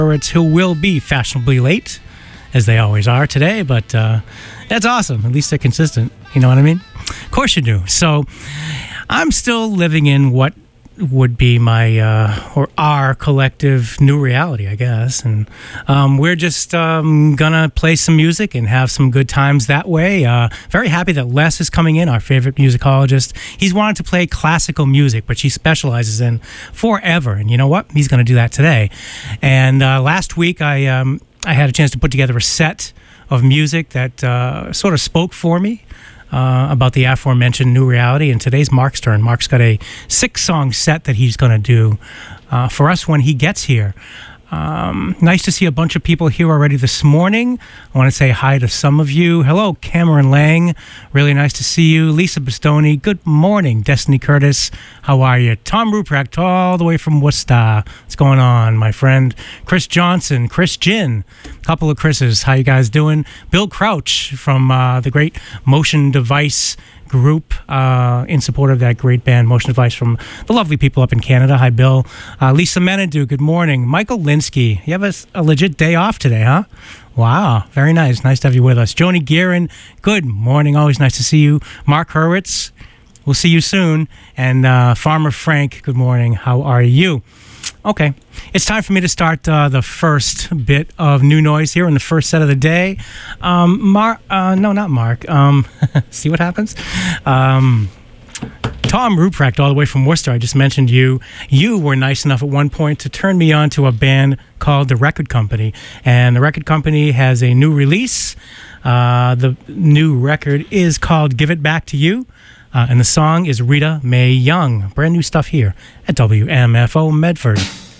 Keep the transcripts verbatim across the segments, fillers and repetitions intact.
Who will be fashionably late, as they always are today, but uh, that's awesome. At least they're consistent. You know what I mean? Of course you do. So I'm still living in what would be my uh, or our collective new reality, I guess. And um, we're just um, gonna play some music and have some good times that way. Uh, very happy that Les is coming in, our favorite musicologist. He's wanted to play classical music, which he specializes in forever. And you know what? He's gonna do that today. And uh, last week I um, I had a chance to put together a set of music that uh, sort of spoke for me. Uh, about the aforementioned new reality, and today's Mark's turn. Mark's got a six-song set that he's going to do uh, for us when he gets here. Um, nice to see a bunch of people here already this morning. I want to say hi to some of you. Hello, Cameron Lang. Really nice to see you. Lisa Bastoni. Good morning. Destiny Curtis. How are you? Tom Ruprecht, all the way from Worcester. What's going on, my friend? Chris Johnson. Chris Gin. A couple of Chris's. How you guys doing? Bill Crouch from uh, the great Motion Device group uh, in support of that great band Motion Device from the lovely people up in Canada. Hi, Bill. Uh, Lisa Menadu, good morning. Michael Linsky, you have a, a legit day off today, huh? Wow, very nice. Nice to have you with us. Joni Guerin, good morning. Always nice to see you. Mark Hurwitz, we'll see you soon. And uh, Farmer Frank, good morning. How are you? Okay, it's time for me to start uh, the first bit of new noise here in the first set of the day. Um, Mark, uh, no, not Mark. Um, see what happens? Um, Tom Ruprecht, all the way from Worcester. I just mentioned you. You were nice enough at one point to turn me on to a band called The Record Company. And The Record Company has a new release. Uh, the new record is called Give It Back to You. Uh, and the song is Rita Mae Young. Brand new stuff here at W M F O Medford.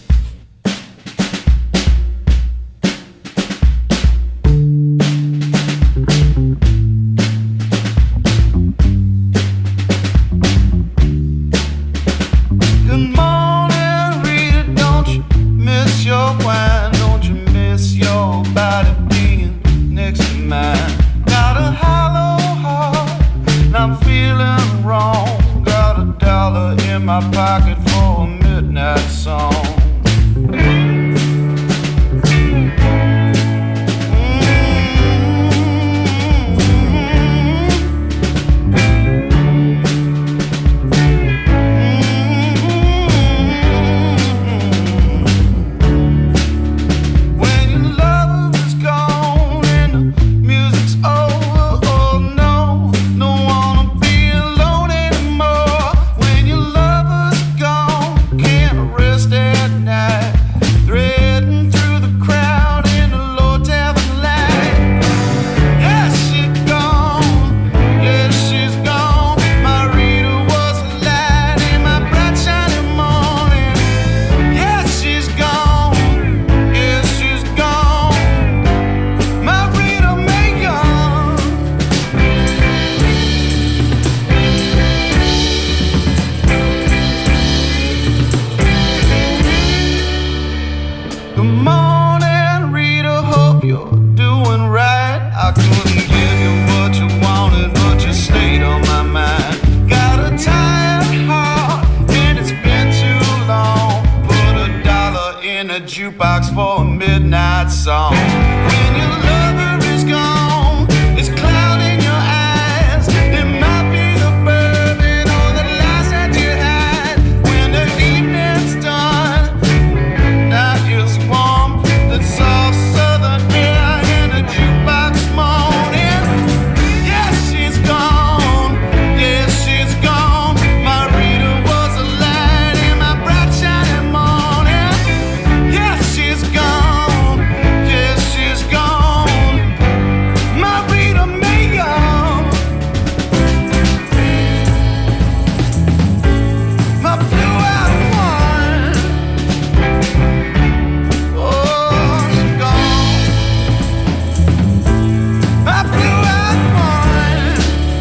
Pocket for a midnight song. Jukebox for a midnight song. When your lover is gone, it's cloud in your eyes. It might be the bourbon or the last that you had. When the evening's done, night is warm. The soft southern air in a jukebox moaning. Yes, she's gone. Yes, she's gone. My Rita was a light in my bright shining morning. She's gone, yes, she's gone. My Rita Mae Young. My blue-eyed one. Oh, she's gone. My blue-eyed one.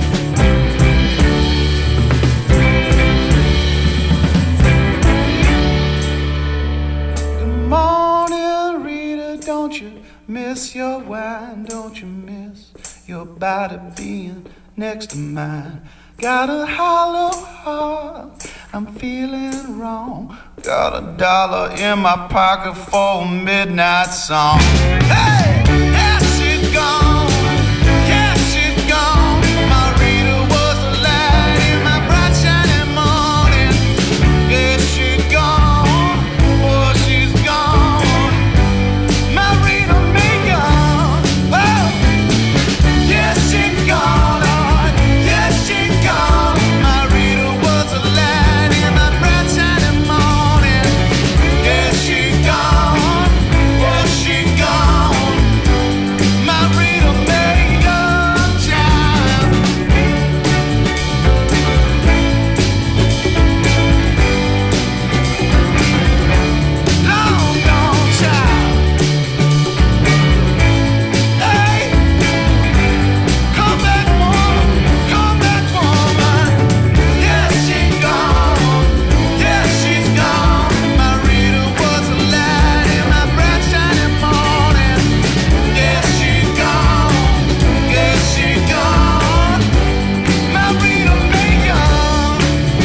Good morning, Rita, don't you miss your wine? Don't you miss your body being next to mine? Got a hollow heart, I'm feeling wrong. Got a dollar in my pocket for a midnight song. Hey, yeah, she's gone. Yeah, she's gone. My reader was a light in my bright shining morning. Yeah, she's gone. Oh, she's gone. My reader may gone. Oh, yeah, she's gone. Oh, yeah, she's gone. My reader was a light in my bright shining morning. Yeah, she's gone. Oh, she's gone. My reader may gone, child. Long gone, child. Hey, come back, woman. Come back, woman. Yes, she's gone. Yes, she's gone. My reader was a light in my bright shining morning. Yes, she's gone. Yes, she's gone. My reader may gone.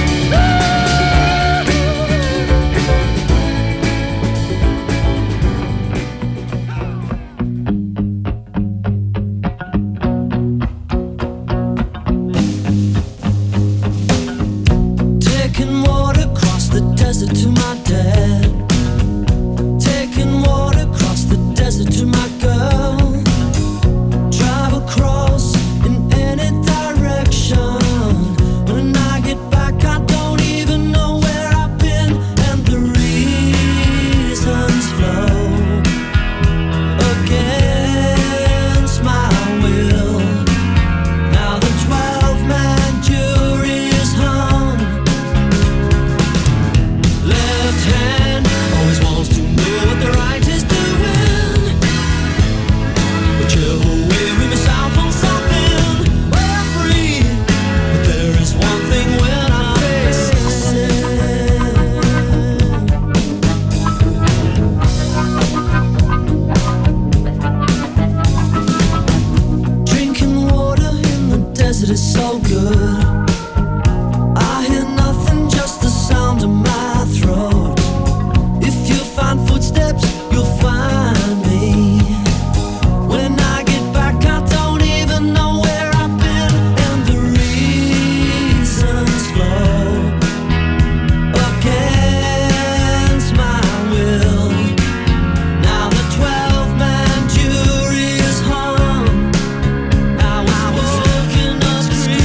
Taking water across the desert to my dad. Taking water across the desert to my girl. Drive across in any direction. When I get back, I don't even know where I've been, and the reasons flow against my will. Now the twelve-man jury is hung. Left hand always wants to know what the right is doing. Whichever way we miss out on something, we're free. But there is one thing when I'm missing. Drinking water in the desert is so good. I hear nothing, just the sound of my throat. If you find footsteps, you'll find me. When I get back, I don't even know where I've been, and the reasons flow against my will. Now the twelve-man jury is hung. Now I was looking up street.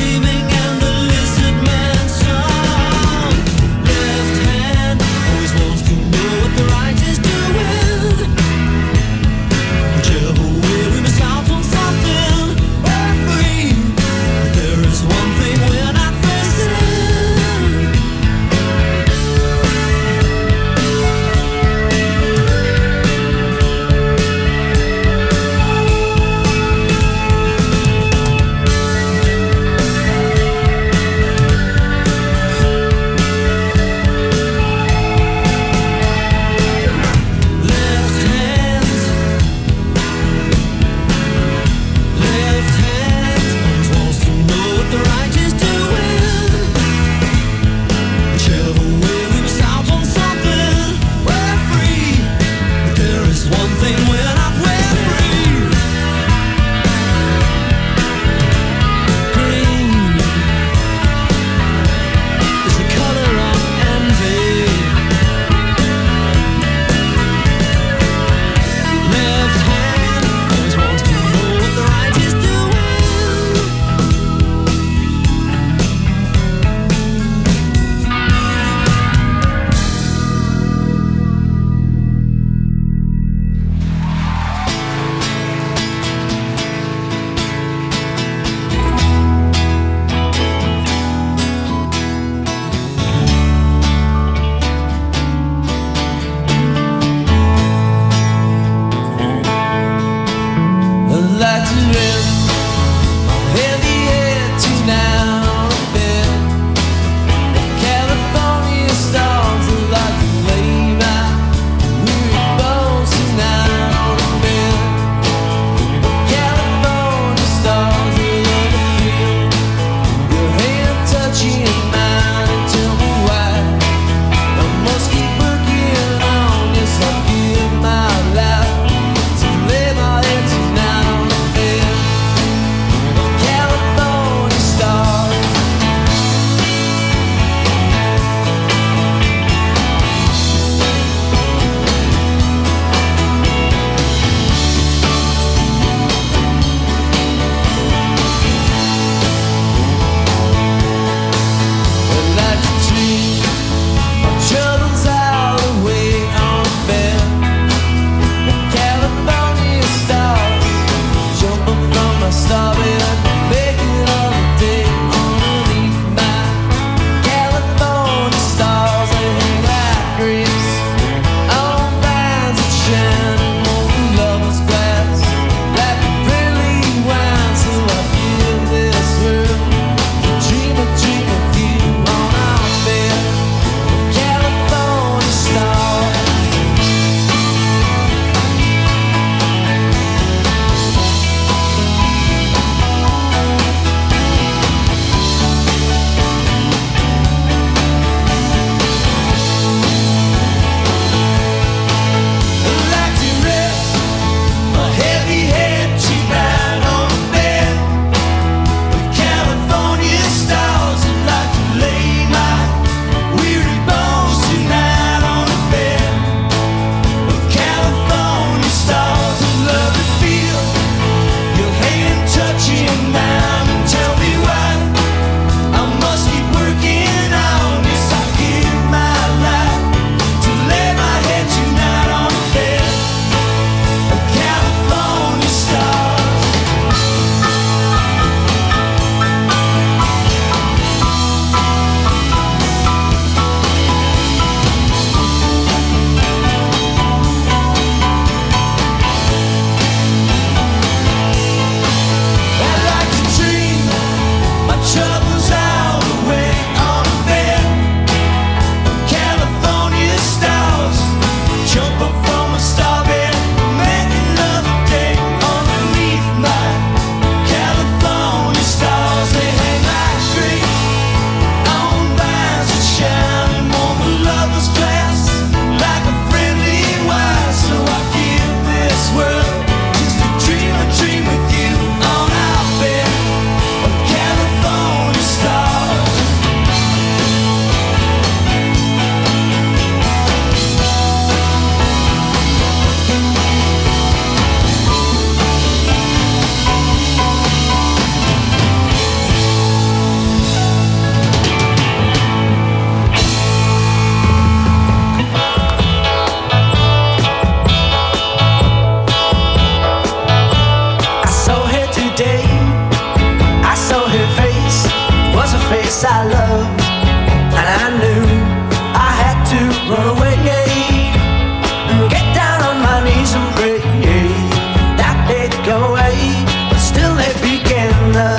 face I loved, and I knew I had to run away and get down on my knees and pray that they'd go away, but still they begin. Uh,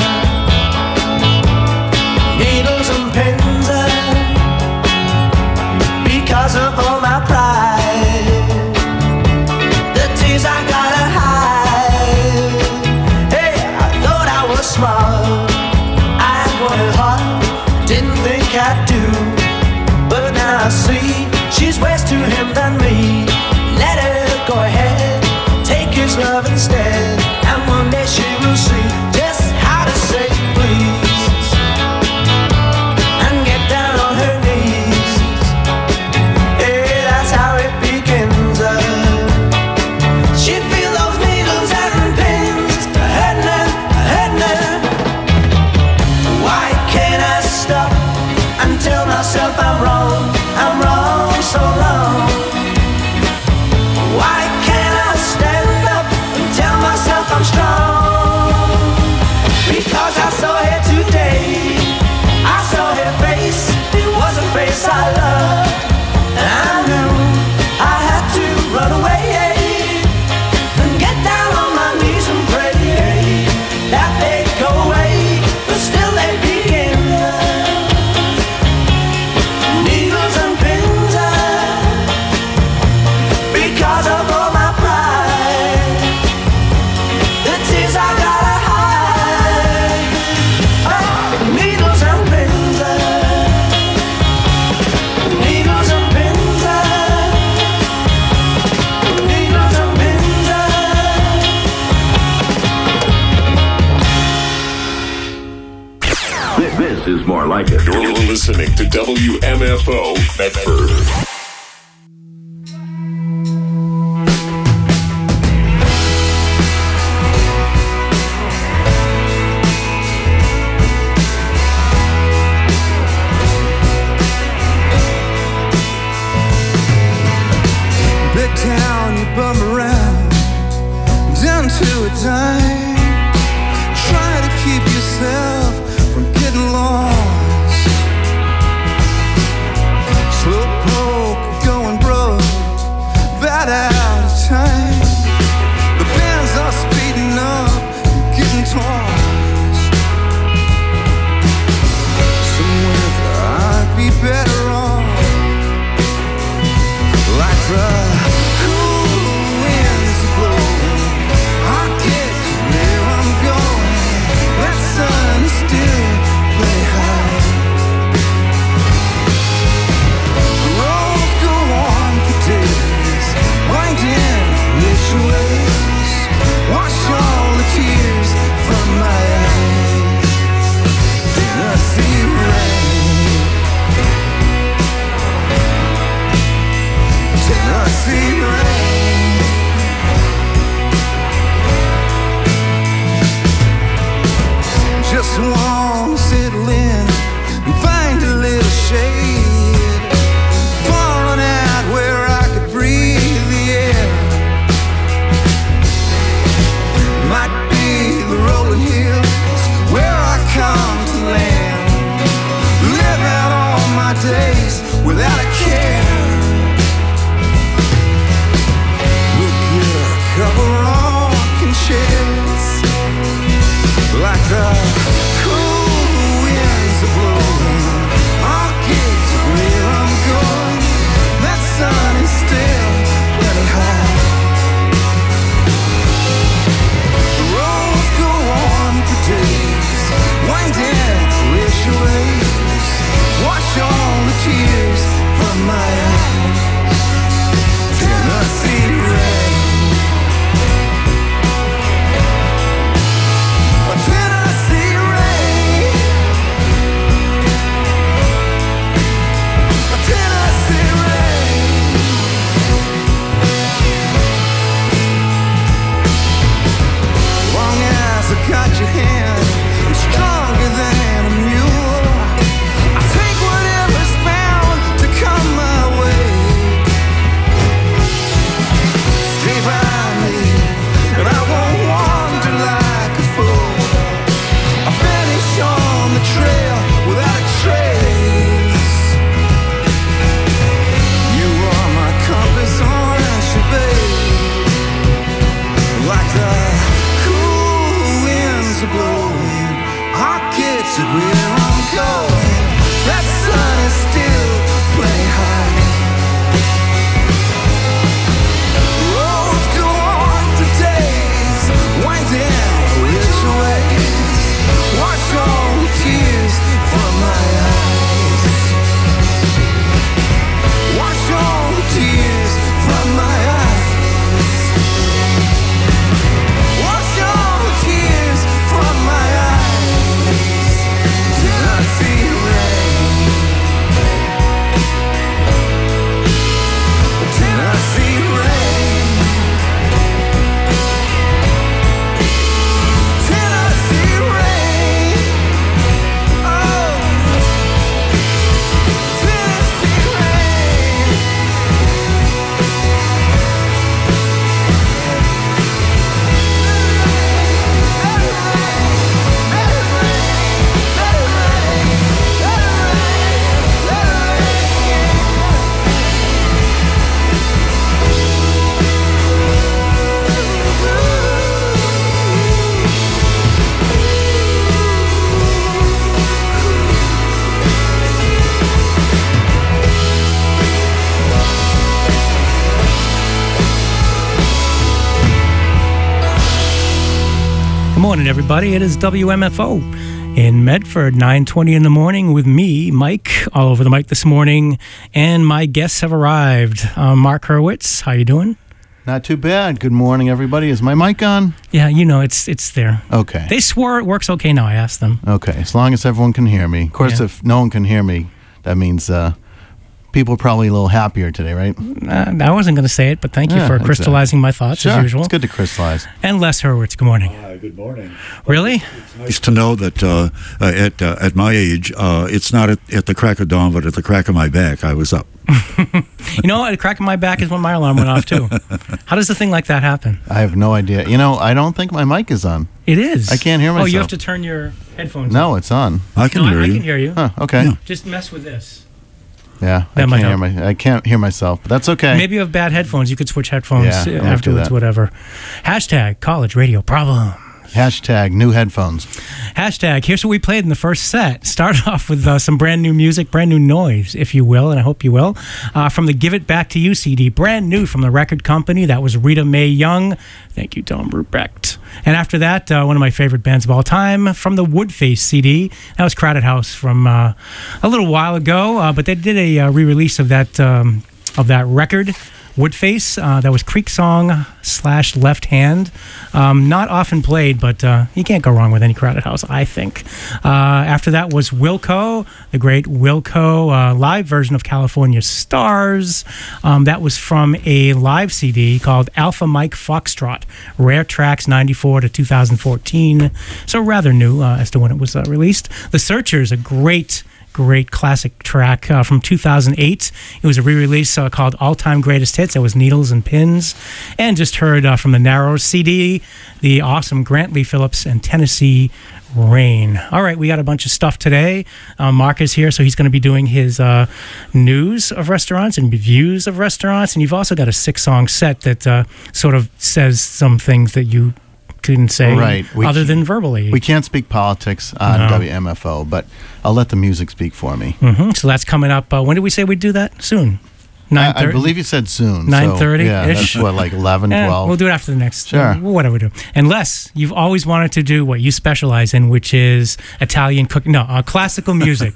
needles and pins, uh, because of all my pride, the tears I gotta hide. Hey, I thought I was smart, I wanted hard, didn't think I'd do, but now I see she's worse to him than me. Let her go ahead, take his love instead, and one day she will see just how to say please and get down on her knees. Yeah, that's how it begins. Uh, she feel those needles and pins hurting her, hurting her. Why can't I stop and tell myself I'm wrong, I'm wrong, so wrong? Why can't I stand up and tell myself I'm strong? Because I saw her today, I saw her face, it was a face I loved, and I knew I had to run away and get down on my knees and pray that they'd go away, but still they begin. Needles and pins, because of all my pride, the tears I gotta hide. Oh, needles and pins, needles and pins, needles and pins. This, this is more like it. You're listening to W M F O Medford. Big town, you bum around, down to a dime. Try to keep yourself from getting lost. Slow poke, going broke, bad out of time. The bands are speeding up, getting tossed. Somewhere I'd be better off, like the cool winds blowing. I get to where I'm going. That sun is still pretty high. The roads go on for days, winding which ways. Wash all the tears from my eyes. Then I see rain. Tennessee rain. Just wanna settle in and find a little shade, falling out where I could breathe the air. Might be the rolling hills where I come to land, live out all my days without a care. Couple rocking chairs, like the cool winds are blowing. I'll get to where I'm going. That sun is still plenty high. The roads go on for days, winding wish ways. Wash all the tears from my eyes. Tennessee rain. Tennessee morning, everybody. It is W M F O in Medford, nine twenty in the morning with me, Mike, all over the mic this morning, and my guests have arrived. Uh, Mark Hurwitz, how you doing? Not too bad. Good morning, everybody. Is my mic on? Yeah, you know, it's it's there. Okay. They swore it works okay now, I asked them. Okay, as long as everyone can hear me. Of course, Yeah. if no one can hear me, that means uh, people are probably a little happier today, right? Uh, I wasn't going to say it, but thank you Yeah, for exactly. crystallizing my thoughts, Sure, as usual. it's good to crystallize. And Les Hurwitz, good morning. Hi, good morning. Really? Nice to know that uh, uh, at uh, at my age, uh, it's not at, at the crack of dawn, but at the crack of my back, I was up. You know, at the crack of my back is when my alarm went off, too. How does a thing like that happen? I have no idea. You know, I don't think my mic is on. It is. I can't hear Oh, you myself. have to turn your headphones No, on. it's on. I can No, hear I, I you. can hear you. Huh, okay. Yeah. Just mess with this. Yeah, That I might can't hear help. my. I can't hear myself, but that's okay. Maybe you have bad headphones. You could switch headphones Yeah, uh, I might do afterwards, that. whatever. Hashtag college radio problem. Hashtag new headphones. Hashtag, here's what we played in the first set. Started off with uh, some brand new music, brand new noise, if you will, and I hope you will, uh, from the Give It Back to You C D. Brand new from the record company. That was Rita Mae Young. Thank you, Tom Ruprecht. And after that, uh, one of my favorite bands of all time, from the Woodface C D. That was Crowded House from uh, a little while ago, uh, but they did a uh, re-release of that um, of that record. Woodface, uh, that was Creek Song slash Left Hand. Um, not often played, but uh, you can't go wrong with any Crowded House, I think. Uh, after that was Wilco, the great Wilco uh, live version of California Stars. Um, that was from a live C D called Alpha Mike Foxtrot, Rare Tracks ninety-four to two thousand fourteen. So rather new uh, as to when it was uh, released. The Searchers, a great Great classic track uh, from two thousand eight. It was a re-release uh, called All Time Greatest Hits. It was Needles and Pins. And just heard uh, from the Narrows C D, the awesome Grant Lee Phillips and Tennessee Rain. All right, we got a bunch of stuff today. Uh, Mark is here, so he's going to be doing his uh, news of restaurants and reviews of restaurants. And you've also got a six-song set that uh, sort of says some things that you couldn't say Right. We other c- than verbally. We can't speak politics on No. W M F O, but I'll let the music speak for me. hmm So that's coming up. Uh, when did we say we'd do that? Soon. nine I, I thirty? believe you said soon. so, nine thirty-ish? Yeah, that's what, like eleven, Eh, twelve? we'll do it after the next. Sure. Uh, whatever we do. Unless you've always wanted to do what you specialize in, which is Italian cooking. No, uh, classical music.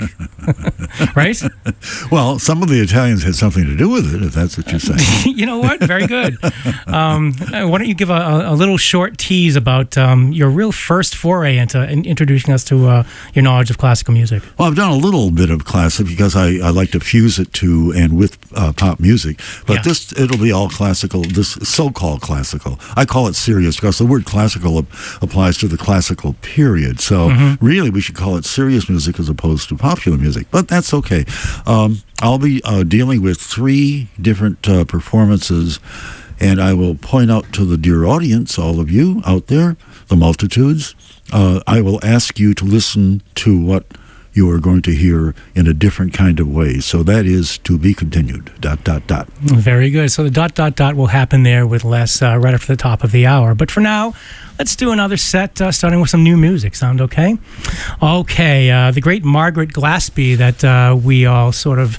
Right? Well, some of the Italians had something to do with it, if that's what you're saying. You know what? Very good. Um, uh, why don't you give a, a, a little short tease about um, your real first foray into in, introducing us to uh, your knowledge of classical music? Well, I've done a little bit of classic because I, I like to fuse it to and with uh, pop music. But Yeah. this, it'll be all classical, this so-called classical. I call it serious because the word classical ap- applies to the classical period. So really we should call it serious music as opposed to popular music. But that's okay. Um, I'll be uh, dealing with three different uh, performances, and I will point out to the dear audience, all of you out there, the multitudes, uh, I will ask you to listen to what you are going to hear in a different kind of way. So that is to be continued, dot, dot, dot. Very good. So the dot, dot, dot will happen there with Les uh, right after the top of the hour. But for now, let's do another set, uh, starting with some new music. Sound okay? Okay. Uh, the great Margaret Glaspie that uh, we all sort of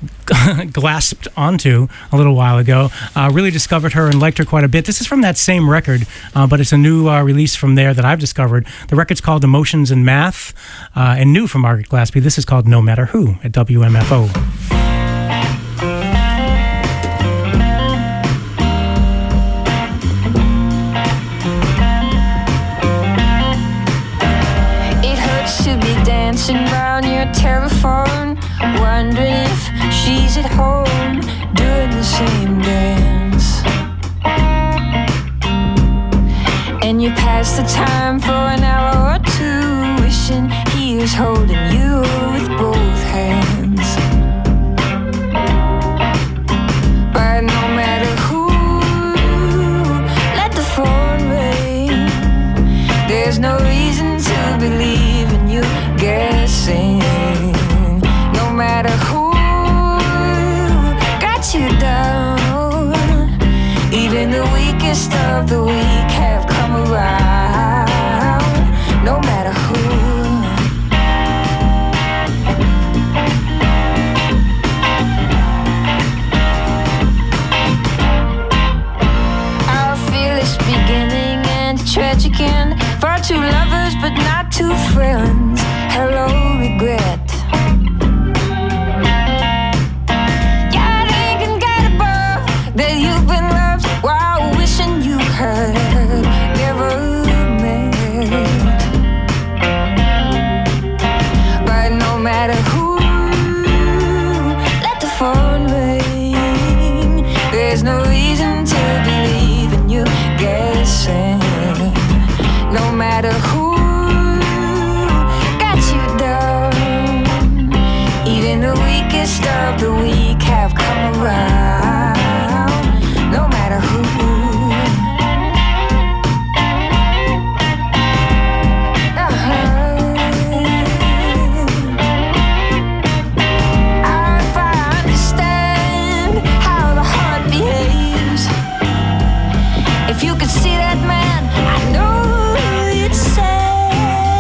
glasped onto a little while ago. Uh, really discovered her and liked her quite a bit. This is from that same record, uh, but it's a new uh, release from there that I've discovered. The record's called Emotions and Math, uh, and new from Margaret Glaspie. This is called No Matter Who at W M F O. It hurts to be dancing round your telephone, wondering if she's at home doing the same dance. And you pass the time for an hour or two, wishing he was holding you with both hands. But no matter who, let the phone ring. There's no reason to believe in you guessing. No matter who got you down, even the weakest of the weak have come around. No matter who. two friends, hello regret. Yeah, they can get above that you've been loved while wishing you had never met. But no matter who, let the phone ring. There's no reason to believe in you guessing. No matter who got you down, even the weakest of the weak have come around. No matter who. If you could see that man, I know you'd say,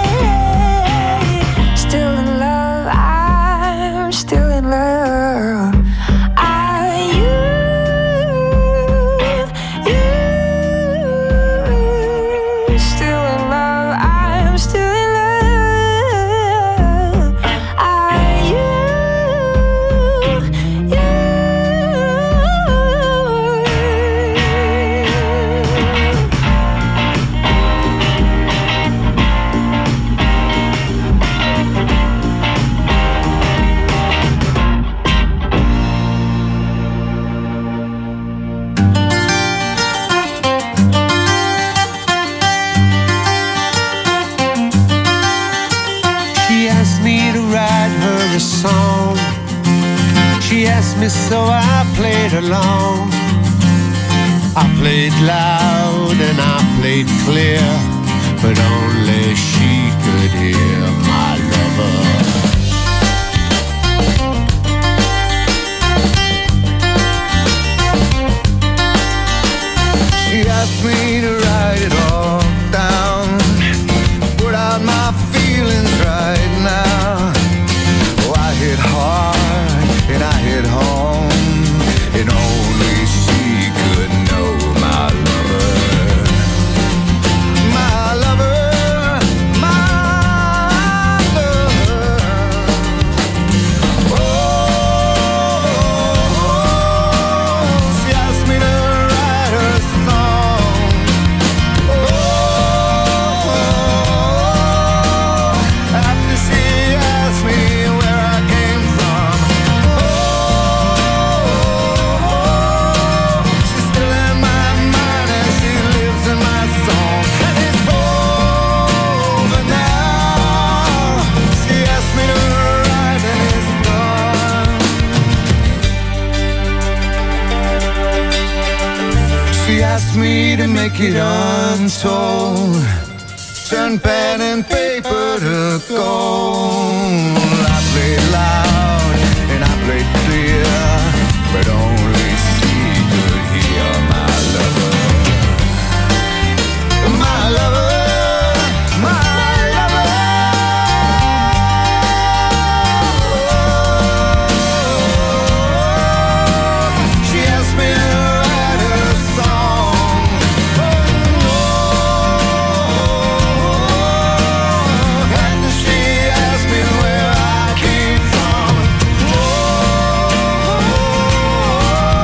still in love, I'm still in love. Are you, you, still in love, I'm still in love. Are you, you. She asked me to write her a song. She asked me, so I played along. I played loud and I played clear, but only she could hear my lover. She asked me to write it all down, put out my feelings right now. Oh, I hit hard and I hit home, and only she could know my lover. My lover, my lover. Oh, she asked me to write her a song. Oh, after she asked me where I came from. Oh, she's still in my mind and she lives in my song. And it's over now. She asked me to write and it's done. She asked me to make it untold, turn pen and paper to gold. I played loud and I played clear, but only she could hear my lover. My lover, my lover. She asked me to write her a song. Oh, and she asked me where I came from. Oh,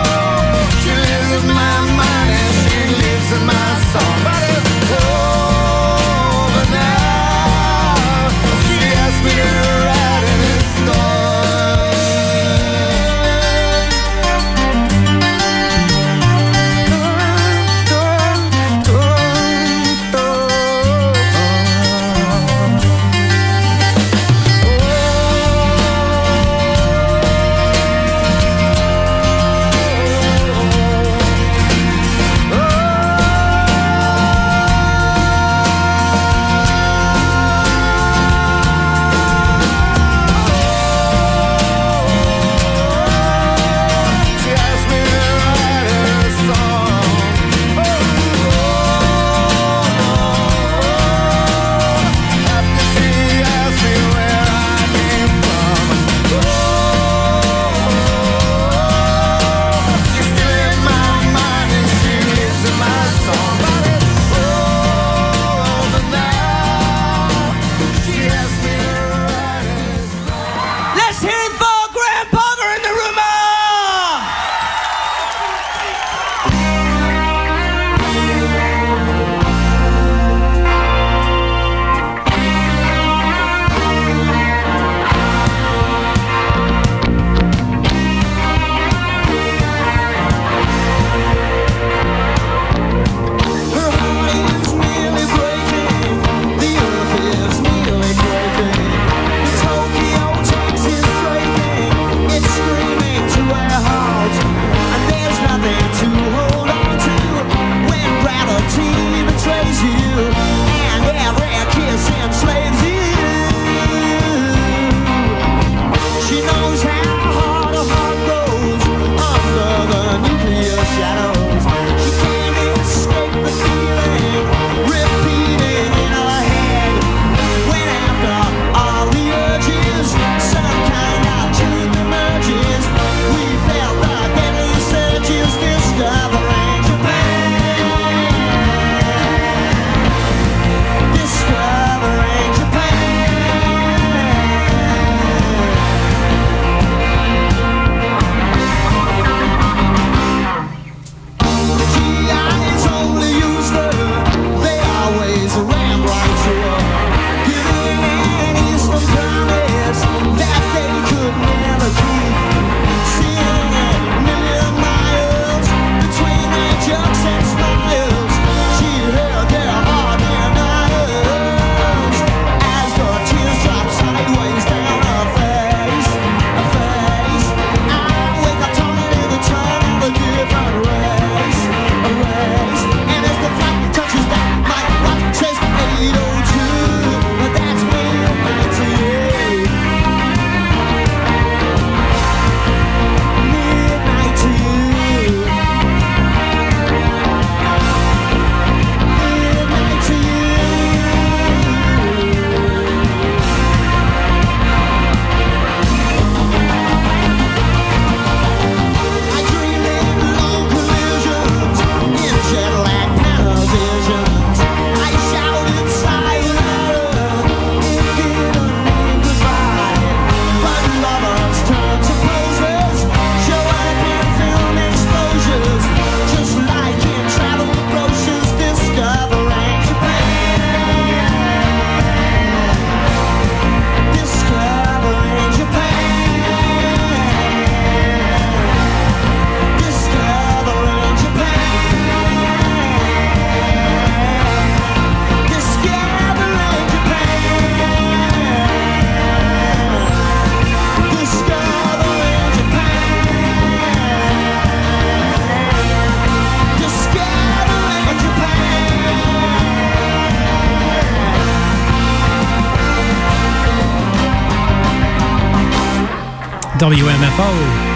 W M F O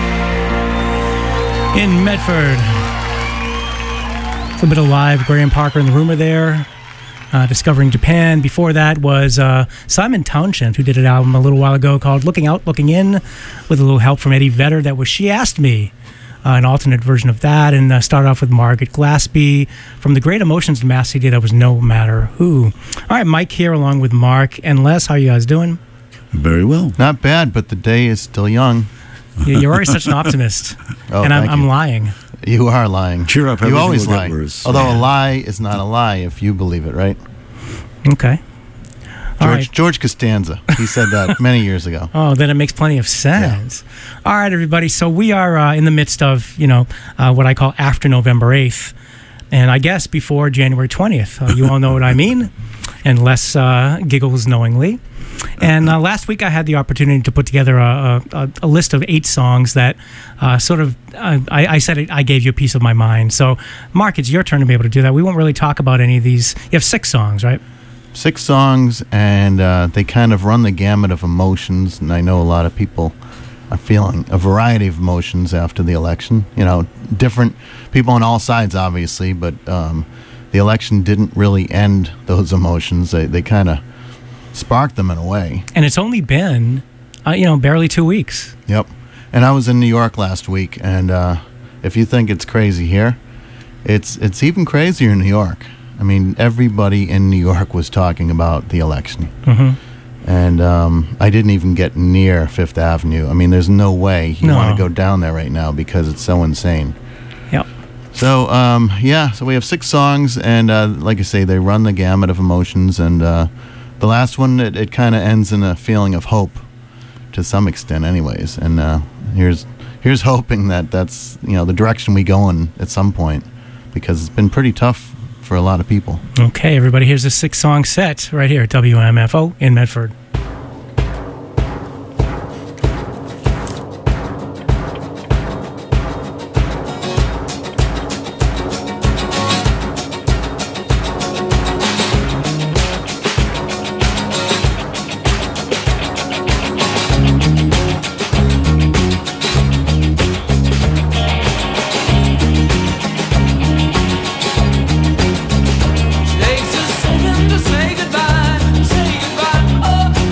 in Medford. A little bit of live Graham Parker and the Rumor there. Uh, Discovering Japan. Before that was uh, Simon Townshend, who did an album a little while ago called Looking Out, Looking In, with a little help from Eddie Vedder. That was She Asked Me, uh, an alternate version of that. And uh, started off with Margaret Glaspie. From the Great Emotions Mass C D, that was No Matter Who. All right, Mike here along with Mark and Les. How you guys doing? Very well. Not bad, but the day is still young. You- You're always such an optimist. Oh, and I'm, thank I'm you. lying. You are lying. Cheer up, You everything always will get lie. worse. Although Yeah. a lie is not a lie if you believe it, right? Okay. All George right. George Costanza. He said that many years ago. Oh, then it makes plenty of sense. All right, everybody. So we are uh, in the midst of, you know, uh, what I call after November eighth. And I guess before January twentieth. Uh, you all know what I mean. And Les uh, giggles knowingly. And uh, last week I had the opportunity to put together a, a, a list of eight songs that uh, sort of, uh, I, I said it, I gave you a piece of my mind. So, Mark, it's your turn to be able to do that. We won't really talk about any of these. You have six songs, right? Six songs, and uh, they kind of run the gamut of emotions. And I know a lot of people are feeling a variety of emotions after the election. You know, different people on all sides, obviously, but um, the election didn't really end those emotions. They, they kind of sparked them in a way. And it's only been, uh, you know, barely two weeks. Yep. And I was in New York last week, and uh, if you think it's crazy here, it's it's even crazier in New York. I mean, everybody in New York was talking about the election. Mm-hmm. And um, I didn't even get near Fifth Avenue. I mean, there's no way you No. want to go down there right now because it's so insane. Yep. So, um, yeah, so we have six songs, and uh, like I say, they run the gamut of emotions. And uh, the last one, it, it kind of ends in a feeling of hope to some extent anyways. And uh, here's here's hoping that that's, you know, the direction we go in at some point, because it's been pretty tough for a lot of people. Okay, everybody, here's a six-song set right here at W M F O in Medford. Takes a second to say goodbye, say goodbye. Oh,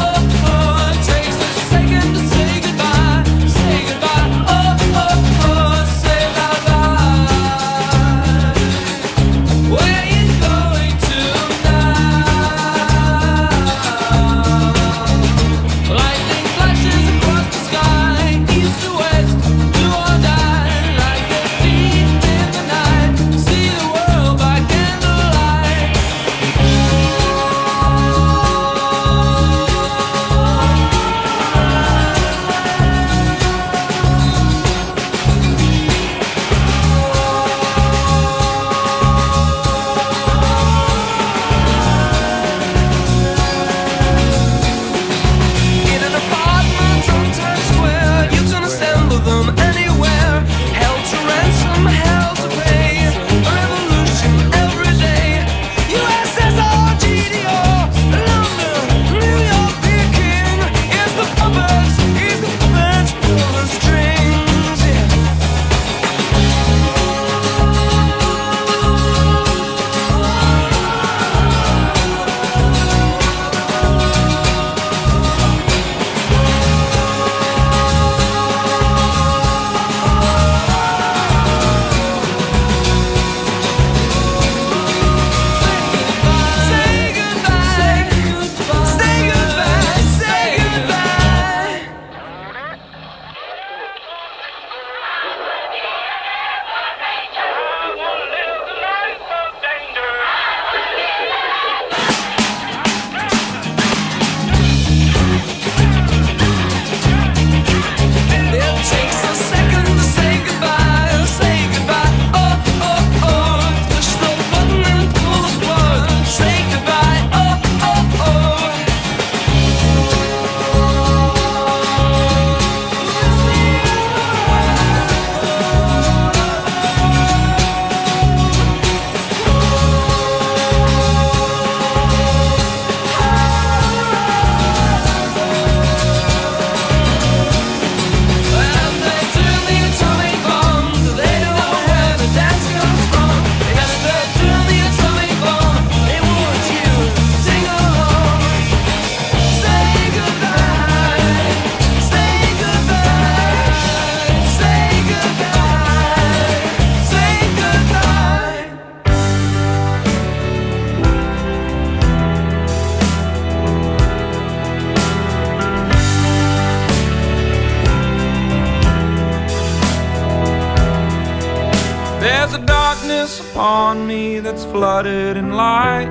darkness upon me that's flooded in light.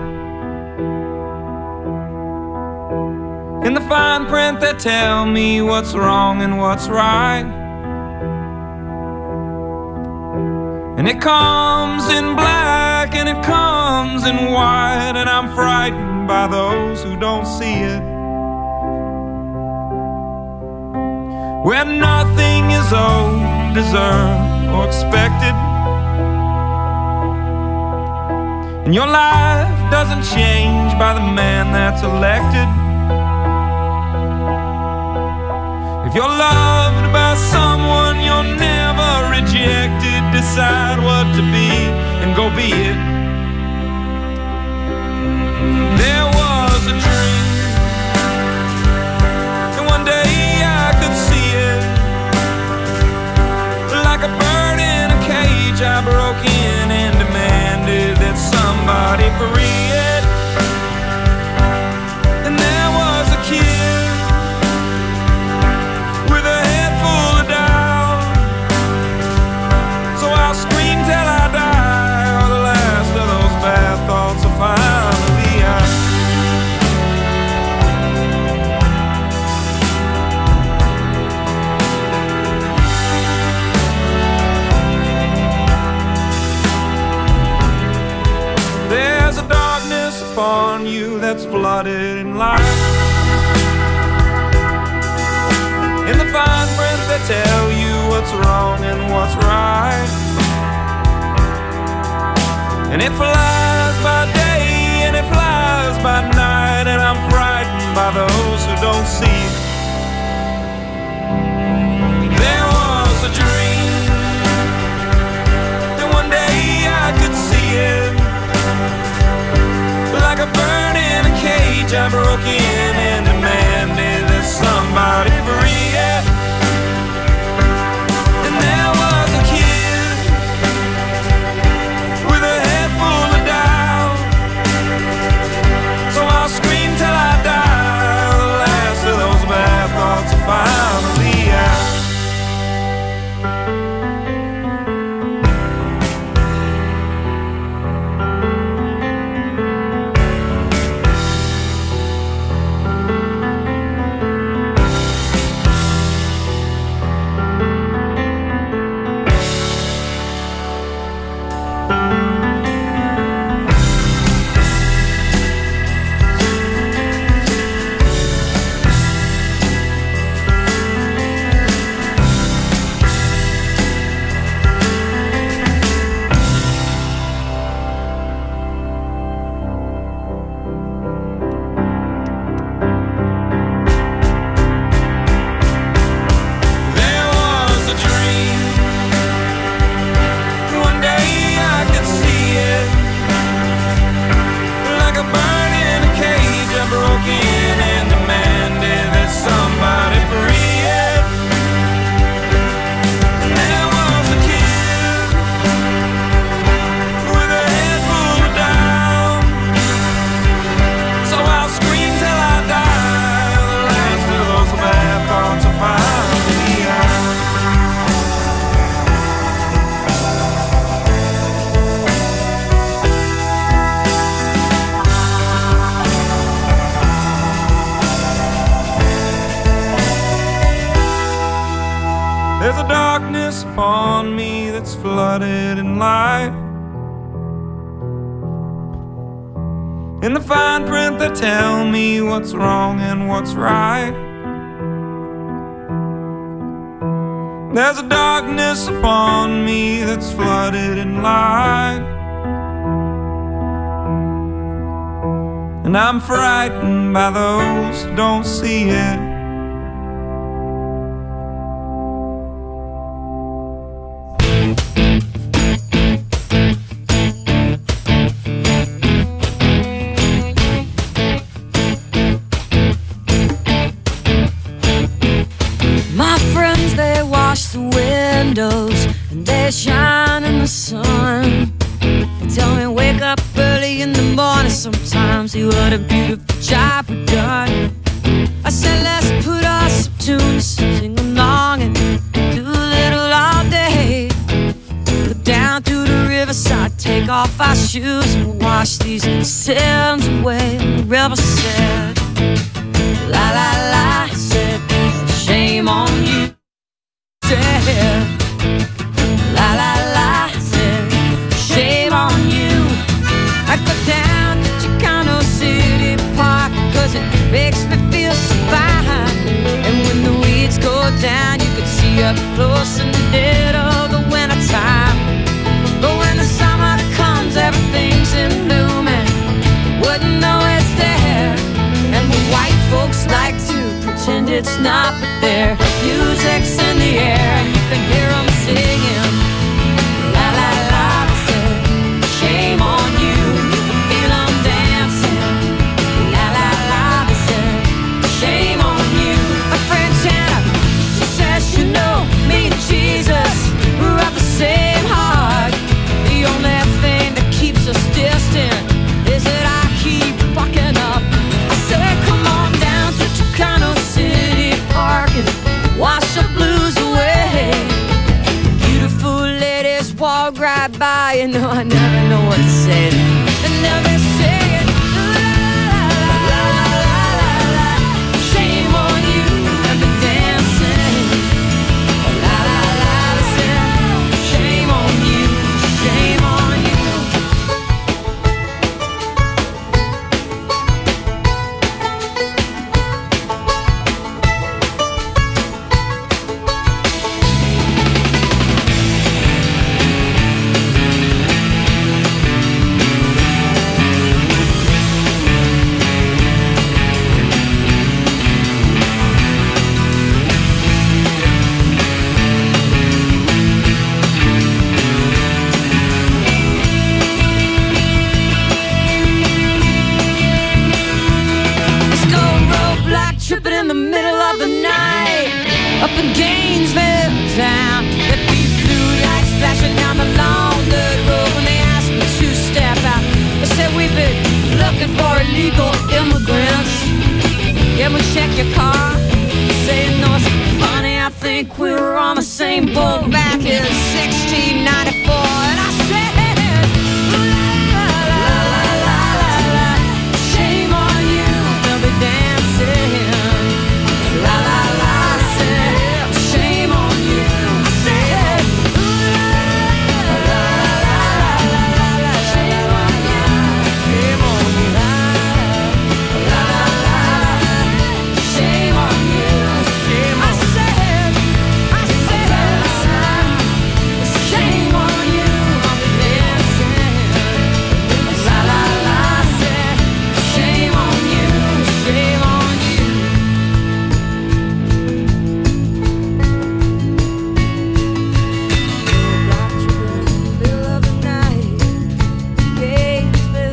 In the fine print that tell me what's wrong and what's right. And it comes in black and it comes in white, and I'm frightened by those who don't see it. Where nothing is owed, deserved, or expected, and your life doesn't change by the man that's elected. If you're loved by someone, you're never rejected. Decide what to be and go be it. There was a dream, and one day I could see it. Like a bird in a cage, I broke in and demanded that somebody free it. And there was a kid with a head full of doubt. So I'll scream till I die, or the last of those bad thoughts will finally out. There's a darkness upon you that's flooded in light. In the fine print that tell you what's wrong and what's right. And it flies by day and it flies by night, and I'm frightened by those who don't see it. There was a dream, and one day I could see it. Like a bird in a cage, I broke in and demanded that somebody free it. And there was a kid with a head full of doubt. So I'll scream till I die, the last of those bad thoughts are finally out. There's a darkness upon me that's flooded in light. In the fine print that tell me what's wrong and what's right. There's a darkness upon me that's flooded in light. And I'm frightened by those who don't see it. And they shine in the sun. They tell me wake up early in the morning sometimes, see what a beautiful job we've done. I said let's put on some tunes, sing along and do a little all day. Look down through the riverside, take take off our shoes and wash these sins away. The river said, la la la, said, shame on you. Said, la la la, said, shame on you. I go down to Chicano City Park, cause it makes me feel so fine. And when the weeds go down, you can see up close in the dead of the winter time. But when the summer comes, everything's in bloom and you wouldn't know it's there. And the white folks like to pretend it's not, but their music's in the air and you can hear them singing. La la la, they say, shame on you. You can feel them dancing. La la la, they say, shame on you. My friend Jana, she says, you know, me and Jesus, we're of the same heart. The only thing that keeps us distant is that I keep fucking up. I said, come on down to Chicano City Park and wash the blues away. Beautiful ladies walk right by, you know I never know what to say. And now they say it, la la la la la la, shame on you, I've been dancing. La la la, they say, shame on you, shame on you. Let's go roadblock tripping in the middle of the night up in Gainesville town. There be blue lights flashing down the long dirt road when they ask me to step out. They said we've been looking for illegal immigrants. Yeah, we check your car. Say no, it's funny. I think we were on the same boat back in sixteen ninety-four. And I said, la la la la la la la, shame on you, they'll be dancing. La la la, I said, shame on you. I said, la la la la la la, shame on you, shame on you. La la la, shame on you, shame on you. I said, I said, shame on you, I'll be dancing. La la la, I said, shame on you, shame on you. Middle of the night, Gainesville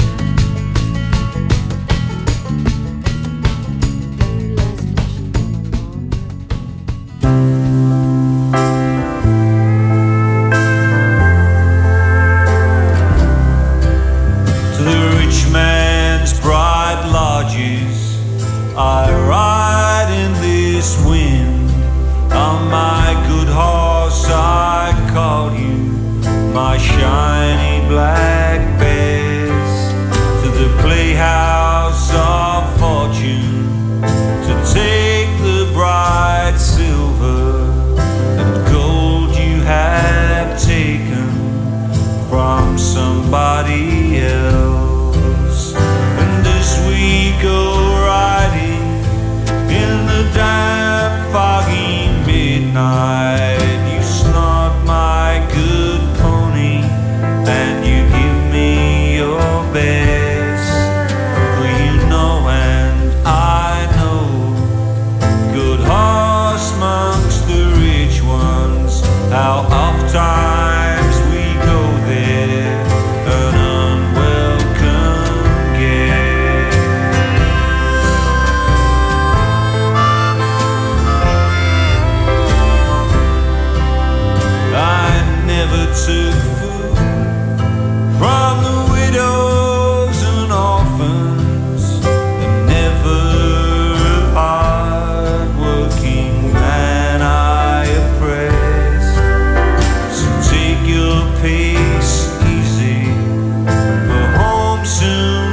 To the rich man's bright lodges, I ride in this wind. On my good horse I call you, my shiny black bears. To the playhouse of fortune, to take the bright silver and gold you have taken from somebody else. And as we go riding in the damp foggy midnight, you snort my good pony and you give me your best.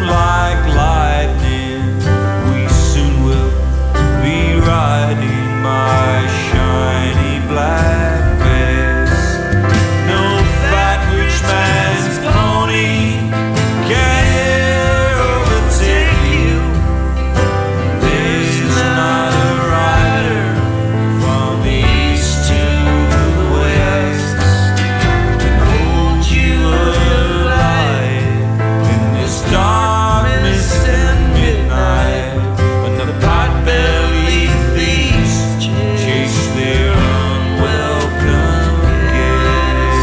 like lightning. We soon will be riding my shiny black bess. No fat rich man's pony can ever overtake you. There's not a rider from the east to the west can hold you alive in this dark mist and midnight when the pot-bellied thieves chase their unwelcome guests.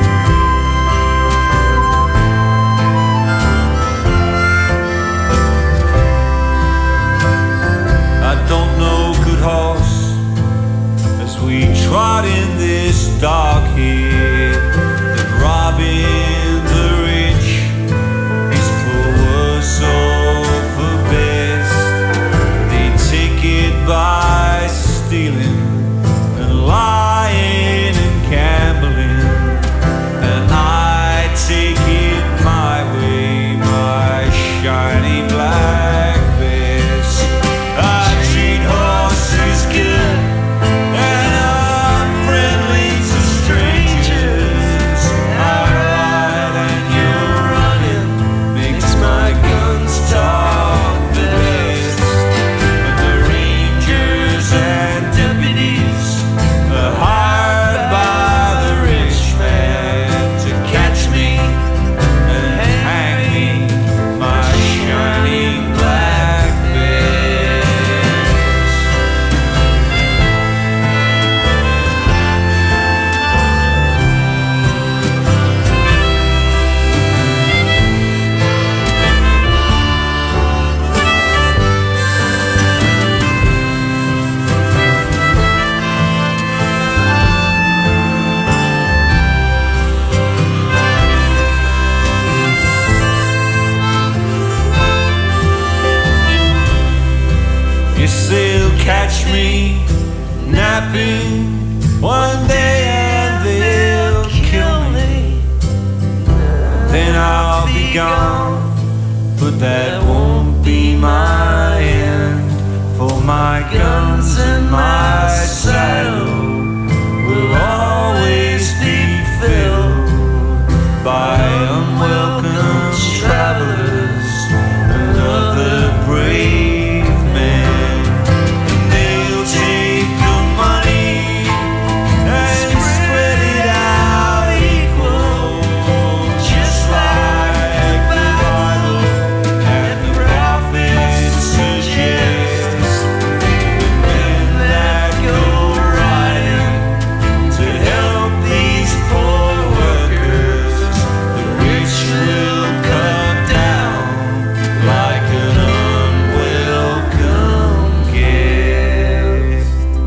I don't know good horse as we trot in this dark here that robbing the rich is for worse or for best. They take it by stealing and lying and gambling, and I take it my way, my shiny black bess. I treat horses good and I'm friendly to strangers. I ride and you're running makes my guns talk the best. But the rangers and deputies are hired by the rich man to catch me and hang me, my shining black bess. Yes, they'll catch me napping one day and they'll kill me. Then I'll be gone, but that won't be my end. For my guns and my saddle will always be filled by unwelcome travelers and other brave men. They'll take the money and spread it out equal, just like the Bible and the prophets suggest. The men that go riding to help these poor workers, the rich will cut down like an unwelcome guest.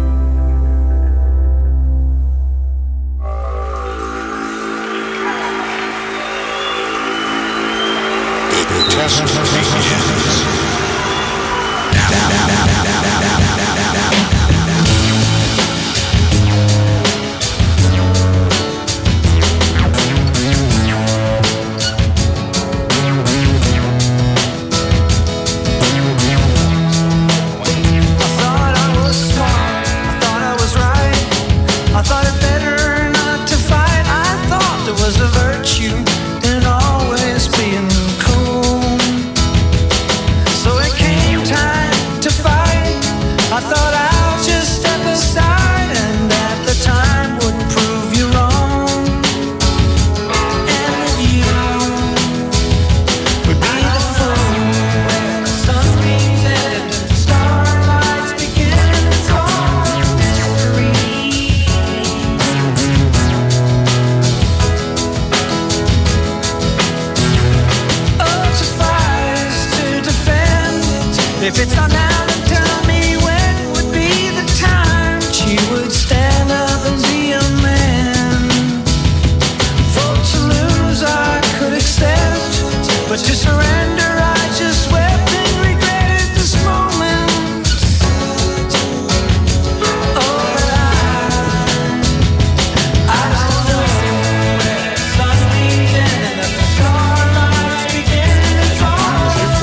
I thought I was smart, I thought I was right, I thought it better not to fight. I thought there was a virtue in always being cool. So it came time to fight, I thought I'll just step aside and that the time would prove you wrong. And that you would be the fool when the sunbeams end and the starlights begin. It's all mystery. Oh, suffice to defend it. If it's not now, then tell me when would be the time she would stand up and be a man. For to lose I could accept, but to surrender I just wept and regretted this moment. Oh, but I, I don't know where the sunbeams end and the starlights begin. It's all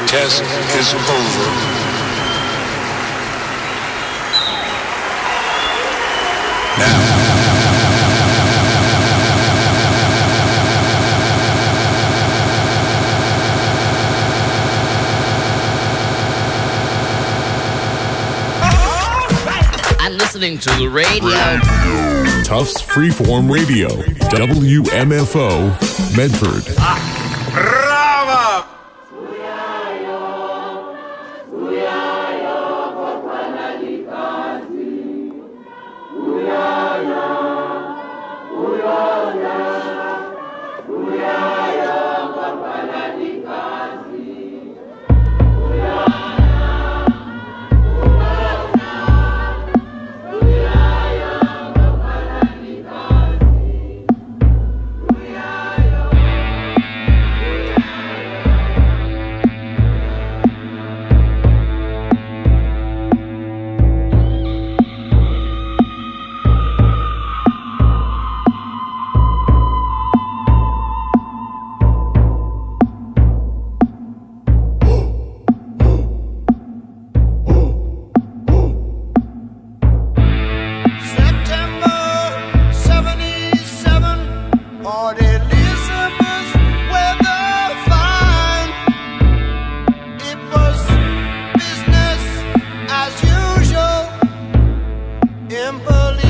test is over. I'm listening to the radio. Tufts Freeform Radio, W M F O, Medford. Brava! Business as usual in Berlin.